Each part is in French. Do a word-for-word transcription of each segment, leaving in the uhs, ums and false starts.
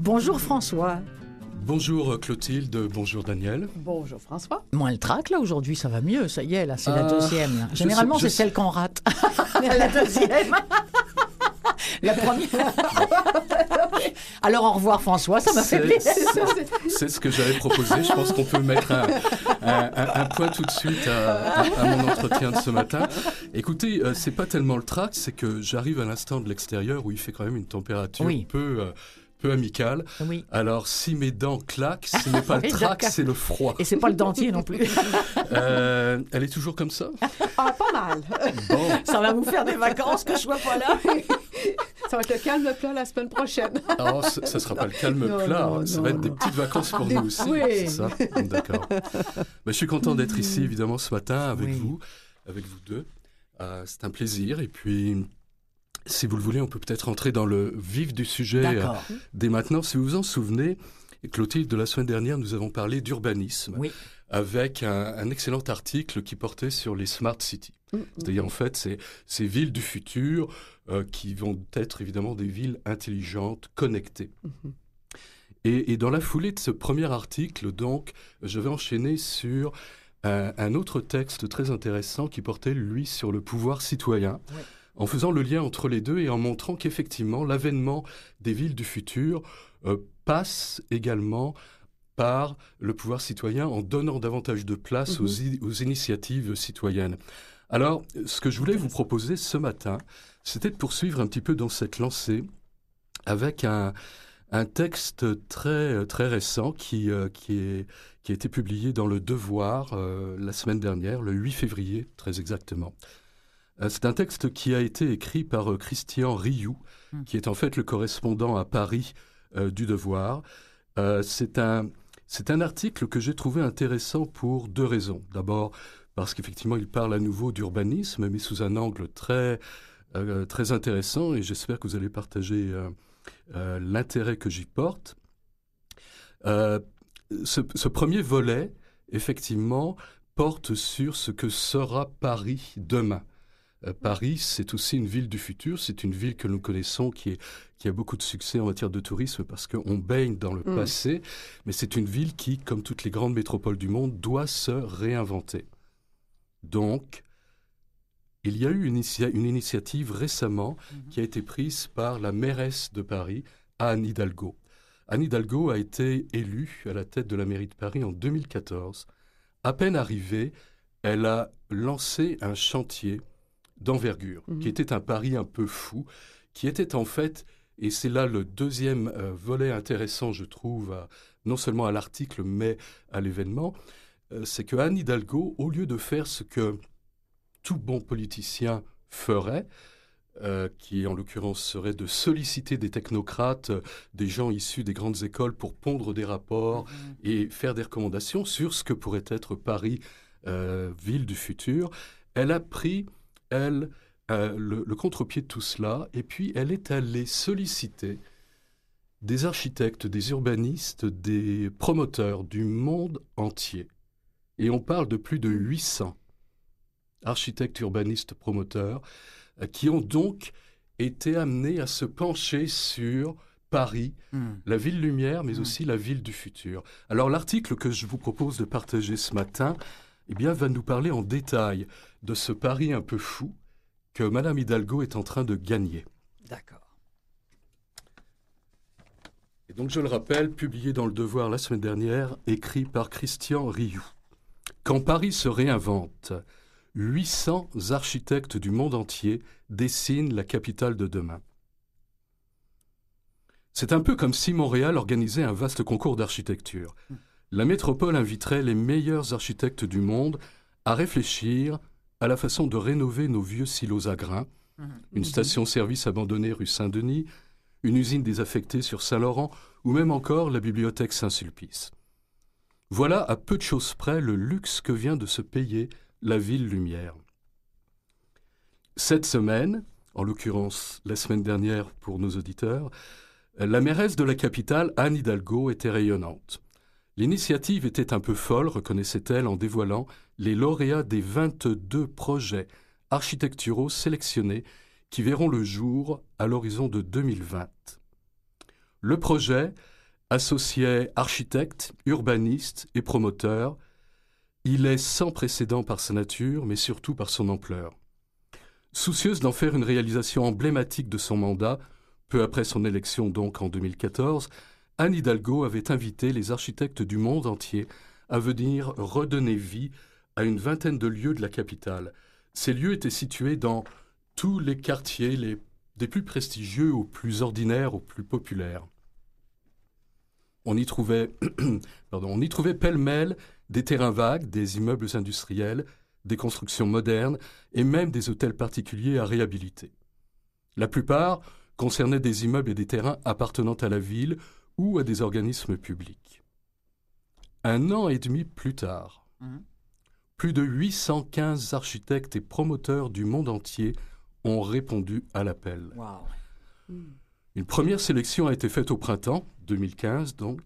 Bonjour François. Bonjour Clotilde, bonjour Daniel. Bonjour François. Moins le trac là aujourd'hui, ça va mieux, ça y est, là c'est Ah, la deuxième. Là. je Généralement sais- je c'est sais. celle qu'on rate. La deuxième. La première. Alors au revoir François, ça m'a fait C'est- plaisir. c'est- C'est ce que j'avais proposé. Je pense qu'on peut mettre un, un- un- un point tout de suite à, à- à mon entretien de ce matin. Écoutez, euh, c'est pas tellement le trac, c'est que j'arrive à l'instant de l'extérieur où il fait quand même une température Oui. peu, euh, peu amicale. Oui. Alors si mes dents claquent, ce n'est pas le Oui, trac, d'accord. c'est le froid. Et c'est pas le dentier non plus. Euh, elle est toujours comme ça? Ah, pas mal. Bon. Ça va vous faire des vacances que je sois pas là. Ça va être le calme plat la semaine prochaine. Alors, ce ne sera pas le calme Non, plat, non, ça non, va être non. des petites vacances pour nous aussi, Oui. c'est ça? D'accord. Ben, je suis content d'être ici, évidemment, ce matin avec Oui. vous, avec vous deux. Euh, c'est un plaisir. Et puis, si vous le voulez, on peut peut-être entrer dans le vif du sujet euh, D'accord. dès maintenant. Si vous vous en souvenez, Clotilde, de la semaine dernière, nous avons parlé d'urbanisme Oui. avec un, un excellent article qui portait sur les smart cities. Mm, C'est-à-dire, en fait, c'est ces villes du futur euh, qui vont être évidemment des villes intelligentes, connectées. Mhm. Et, et dans la foulée de ce premier article, donc, je vais enchaîner sur un, un autre texte très intéressant qui portait, lui, sur le pouvoir citoyen, Ouais. en faisant le lien entre les deux et en montrant qu'effectivement, l'avènement des villes du futur euh, passe également par le pouvoir citoyen en donnant davantage de place Mhm. aux, i- aux initiatives citoyennes. Alors, ce que je voulais vous proposer ce matin, c'était de poursuivre un petit peu dans cette lancée avec un, un texte très, très récent qui, euh, qui, est, qui a été publié dans Le Devoir euh, la semaine dernière, le huit février, très exactement. Euh, c'est un texte qui a été écrit par euh, Christian Rioux, Mm. qui est en fait le correspondant à Paris euh, du Devoir. Euh, c'est un, c'est un article que j'ai trouvé intéressant pour deux raisons. D'abord, parce qu'effectivement, il parle à nouveau d'urbanisme, mais sous un angle très, euh, très intéressant, et j'espère que vous allez partager euh, euh, l'intérêt que j'y porte. Euh, ce, ce premier volet, effectivement, porte sur ce que sera Paris demain. Euh, Paris, c'est aussi une ville du futur, c'est une ville que nous connaissons qui, est, qui a beaucoup de succès en matière de tourisme parce qu'on baigne dans le Mm. passé, mais c'est une ville qui, comme toutes les grandes métropoles du monde, doit se réinventer. Donc, il y a eu une, initia- une initiative récemment Mhm. qui a été prise par la mairesse de Paris, Anne Hidalgo. Anne Hidalgo a été élue à la tête de la mairie de Paris en deux mille quatorze. À peine arrivée, elle a lancé un chantier d'envergure, Mhm. qui était un pari un peu fou, qui était en fait, et c'est là le deuxième euh, volet intéressant, je trouve, à- non seulement à l'article, mais à l'événement, euh, c'est que Anne Hidalgo, au lieu de faire ce que tout bon politicien ferait, euh, qui en l'occurrence serait de solliciter des technocrates, euh, des gens issus des grandes écoles pour pondre des rapports Mhm. et faire des recommandations sur ce que pourrait être Paris, euh, ville du futur, elle a pris, elle, euh, le, le contre-pied de tout cela, et puis elle est allée solliciter des architectes, des urbanistes, des promoteurs du monde entier. Et on parle de plus de huit cents architectes, urbanistes, promoteurs, euh, qui ont donc été amenés à se pencher sur Paris, Mhm. la ville lumière, mais Mm. aussi la ville du futur. Alors l'article que je vous propose de partager ce matin, eh bien, va nous parler en détail de ce pari un peu fou que Madame Hidalgo est en train de gagner. D'accord. Et donc, je le rappelle, publié dans Le Devoir la semaine dernière, écrit par Christian Rioux. Quand Paris se réinvente, huit cents architectes du monde entier dessinent la capitale de demain. C'est un peu comme si Montréal organisait un vaste concours d'architecture. La métropole inviterait les meilleurs architectes du monde à réfléchir à la façon de rénover nos vieux silos à grains, Mhm. une station-service abandonnée rue Saint-Denis, une usine désaffectée sur Saint-Laurent, ou même encore la bibliothèque Saint-Sulpice. Voilà à peu de choses près le luxe que vient de se payer la ville lumière. Cette semaine, en l'occurrence la semaine dernière pour nos auditeurs, la mairesse de la capitale, Anne Hidalgo, était rayonnante. L'initiative était un peu folle, reconnaissait-elle, en dévoilant les lauréats des vingt-deux projets architecturaux sélectionnés qui verront le jour à l'horizon de deux mille vingt. Le projet, Associait architectes, urbanistes et promoteurs, il est sans précédent par sa nature, mais surtout par son ampleur. Soucieuse d'en faire une réalisation emblématique de son mandat, peu après son élection donc en deux mille quatorze, Anne Hidalgo avait invité les architectes du monde entier à venir redonner vie à une vingtaine de lieux de la capitale. Ces lieux étaient situés dans tous les quartiers, les, des plus prestigieux aux plus ordinaires, aux plus populaires. On y trouvait, pardon, on y trouvait pêle-mêle des terrains vagues, des immeubles industriels, des constructions modernes et même des hôtels particuliers à réhabiliter. La plupart concernaient des immeubles et des terrains appartenant à la ville ou à des organismes publics. Un an et demi plus tard, mmh. plus de huit cent quinze architectes et promoteurs du monde entier ont répondu à l'appel. Wow. Mmh. Une première sélection a été faite au printemps, deux mille quinze donc.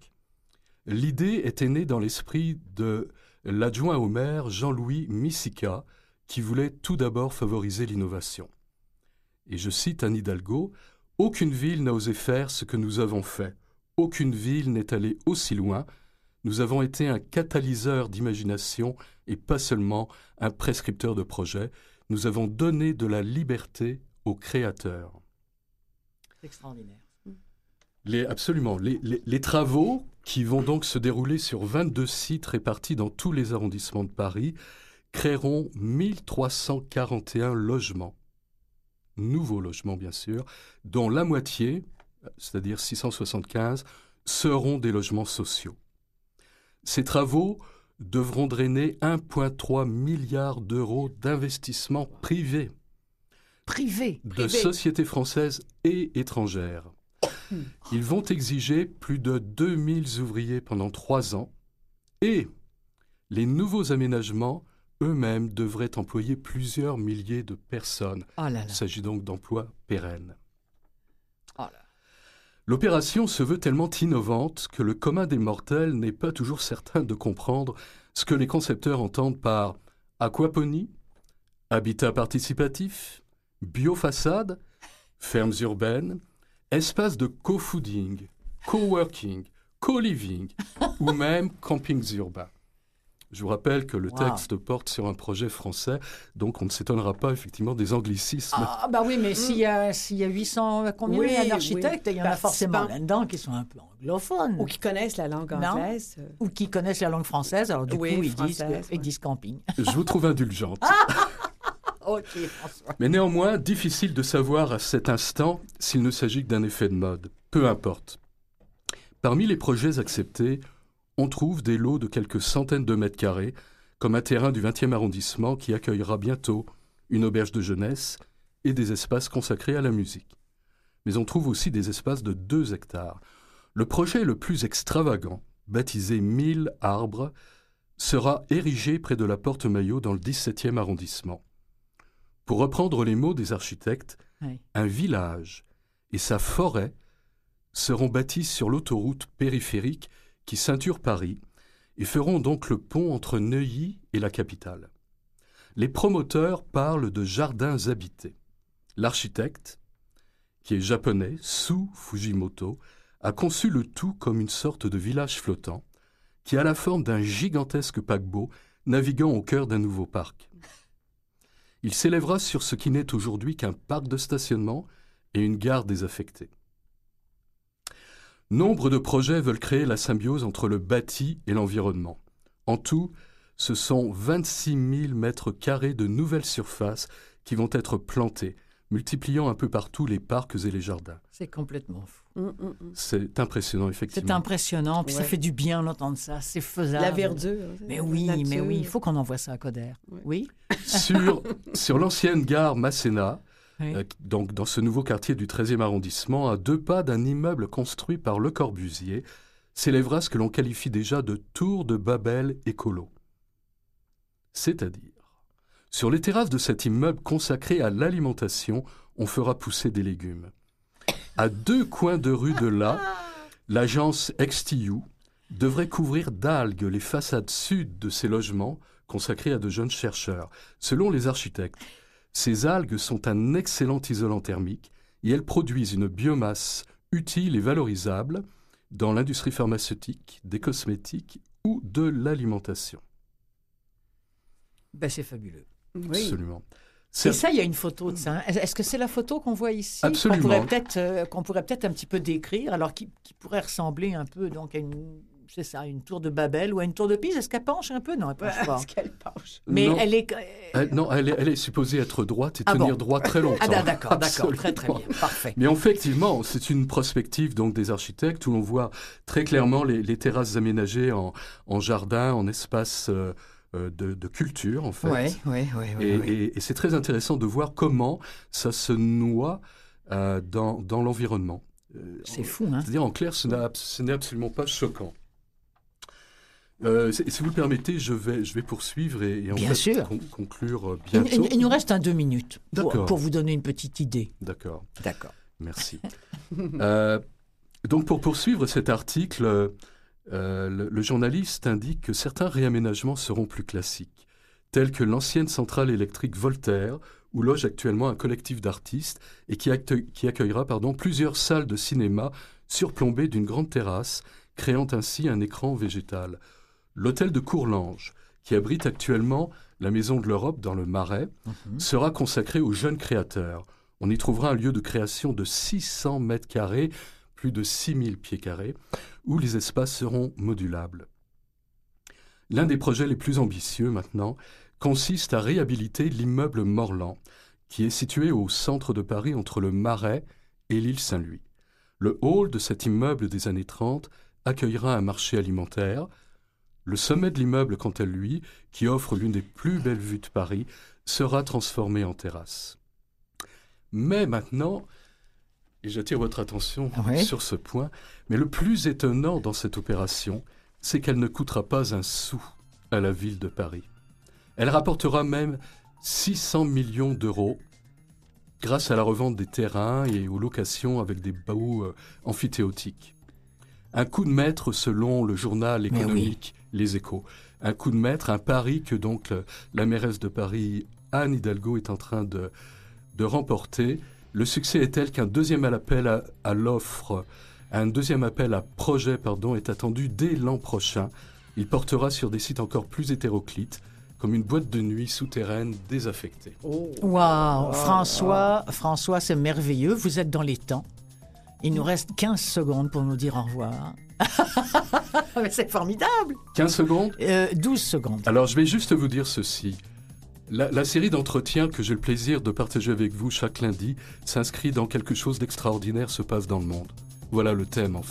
L'idée était née dans l'esprit de l'adjoint au maire Jean-Louis Misica, qui voulait tout d'abord favoriser l'innovation. Et je cite Anne Hidalgo, « Aucune ville n'a osé faire ce que nous avons fait. Aucune ville n'est allée aussi loin. Nous avons été un catalyseur d'imagination et pas seulement un prescripteur de projets. Nous avons donné de la liberté aux créateurs. » C'est extraordinaire. Les, absolument. Les, les, les travaux, qui vont donc se dérouler sur vingt-deux sites répartis dans tous les arrondissements de Paris, créeront mille trois cent quarante et un logements, nouveaux logements bien sûr, dont la moitié, c'est-à-dire six cent soixante-quinze, seront des logements sociaux. Ces travaux devront drainer un virgule trois milliard d'euros d'investissements privés. Privés De privé. sociétés françaises et étrangères. Ils vont exiger plus de deux mille ouvriers pendant trois ans et les nouveaux aménagements eux-mêmes devraient employer plusieurs milliers de personnes. Oh là là. Il s'agit donc d'emplois pérennes. Oh là. L'opération se veut tellement innovante que le commun des mortels n'est pas toujours certain de comprendre ce que les concepteurs entendent par aquaponie, habitat participatif, biofaçade, fermes urbaines, espaces de co-fooding, co-working, co-living ou même campings urbains. Je vous rappelle que le texte wow. porte sur un projet français, donc on ne s'étonnera pas effectivement des anglicismes. Ah bah oui, mais mmh. s'il y a, s'il y a huit cents, combien oui, il y a d'architectes, oui. il y en a forcément là-dedans qui sont un peu anglophones. Ou qui connaissent la langue anglaise. Non. Ou qui connaissent la langue française, alors du oui, coup ils, disent, ouais. ils disent camping. Je vous trouve indulgente. Okay, François. Mais néanmoins, difficile de savoir à cet instant s'il ne s'agit que d'un effet de mode. Peu importe. Parmi les projets acceptés, on trouve des lots de quelques centaines de mètres carrés, comme un terrain du vingtième arrondissement qui accueillera bientôt une auberge de jeunesse et des espaces consacrés à la musique. Mais on trouve aussi des espaces de deux hectares. Le projet le plus extravagant, baptisé mille arbres, sera érigé près de la Porte Maillot dans le dix-septième arrondissement. Pour reprendre les mots des architectes, oui. un village et sa forêt seront bâtis sur l'autoroute périphérique qui ceinture Paris et feront donc le pont entre Neuilly et la capitale. Les promoteurs parlent de jardins habités. L'architecte, qui est japonais, Su Fujimoto, a conçu le tout comme une sorte de village flottant qui a la forme d'un gigantesque paquebot naviguant au cœur d'un nouveau parc. Il s'élèvera sur ce qui n'est aujourd'hui qu'un parc de stationnement et une gare désaffectée. Nombre de projets veulent créer la symbiose entre le bâti et l'environnement. En tout, ce sont vingt-six mille mètres carrés de nouvelles surfaces qui vont être plantées, multipliant un peu partout les parcs et les jardins. C'est complètement fou. Mmh, mmh. C'est impressionnant, effectivement. C'est impressionnant, puis ouais. ça fait du bien d'entendre ça, c'est faisable. La verdure. Mais oui, nature. mais oui, il faut qu'on envoie ça à Coder. Ouais. Oui. Sur, sur l'ancienne gare Masséna, oui. euh, donc dans ce nouveau quartier du treizième arrondissement, à deux pas d'un immeuble construit par Le Corbusier, s'élèvera ce que l'on qualifie déjà de tour de Babel écolo. C'est-à-dire, sur les terrasses de cet immeuble consacré à l'alimentation, on fera pousser des légumes. À deux coins de rue de là, l'agence X T U devrait couvrir d'algues les façades sud de ces logements consacrés à de jeunes chercheurs. Selon les architectes, ces algues sont un excellent isolant thermique et elles produisent une biomasse utile et valorisable, dans l'industrie pharmaceutique, des cosmétiques ou de l'alimentation. Ben, c'est fabuleux. Oui. Absolument. Et ça, il y a une photo de ça. Est-ce que c'est la photo qu'on voit ici? Absolument. Qu'on pourrait peut-être, euh, qu'on pourrait peut-être un petit peu décrire, alors qui, qui pourrait ressembler un peu donc, à une, c'est ça, une tour de Babel ou à une tour de Pise. Est-ce qu'elle penche un peu? Non, elle penche pas. Est-ce qu'elle penche? Mais non. elle est... Elle, non, elle est, elle est supposée être droite et Ah tenir bon. droit très longtemps. Ah d'accord, d'accord, très très Absolument. bien, parfait. Mais effectivement, c'est une prospective donc des architectes où l'on voit très clairement les, les terrasses aménagées en, en jardin, en espace euh, de, de culture en fait. Oui, oui, oui. oui, Et, oui. et- et c'est très intéressant de voir comment ça se noie euh, dans, dans l'environnement. Euh, C'est fou, hein? C'est-à-dire en clair, ce n'est abs- ce n'est absolument pas choquant. Euh, si si vous le permettez, je vais, je vais poursuivre et, et en Bien fait sûr. con- conclure euh, Il, bientôt. il- il nous reste un deux minutes pour, D'accord. pour vous donner une petite idée. D'accord. D'accord. Merci. Euh, donc, pour poursuivre cet article, euh, le, le journaliste indique que certains réaménagements seront plus classiques, tels que l'ancienne centrale électrique Voltaire, où loge actuellement un collectif d'artistes et qui, acte- qui accueillera pardon, plusieurs salles de cinéma surplombées d'une grande terrasse, créant ainsi un écran végétal. L'hôtel de Courlange, qui abrite actuellement la Maison de l'Europe dans le Marais, Mhm. sera consacré aux jeunes créateurs. On y trouvera un lieu de création de six cents mètres carrés, plus de six mille pieds carrés, où les espaces seront modulables. L'un des projets les plus ambitieux maintenant consiste à réhabiliter l'immeuble Morland, qui est situé au centre de Paris entre le Marais et l'île Saint-Louis. Le hall de cet immeuble des années trente accueillera un marché alimentaire. Le sommet de l'immeuble, quant à lui, qui offre l'une des plus belles vues de Paris, sera transformé en terrasse. Mais maintenant, et j'attire votre attention Oui. sur ce point, mais le plus étonnant dans cette opération, c'est qu'elle ne coûtera pas un sou à la ville de Paris. Elle rapportera même six cents millions d'euros grâce à la revente des terrains et aux locations avec des baux euh, amphithéotiques. Un coup de maître selon le journal Mais économique Les Échos. Un coup de maître, un pari que donc le- la mairesse de Paris, Anne Hidalgo, est en train de, de remporter. Le succès est tel qu'un deuxième appel à, à l'offre, un deuxième appel à projet, pardon, est attendu dès l'an prochain. Il portera sur des sites encore plus hétéroclites, comme une boîte de nuit souterraine désaffectée. Waouh, François, François, c'est merveilleux. Vous êtes dans les temps. Il nous reste quinze secondes pour nous dire au revoir. Mais c'est formidable. quinze secondes. Euh, douze secondes. Alors, je vais juste vous dire ceci. La, la série d'entretiens que j'ai le plaisir de partager avec vous chaque lundi s'inscrit dans quelque chose d'extraordinaire se passe dans le monde. Voilà le thème, en fait.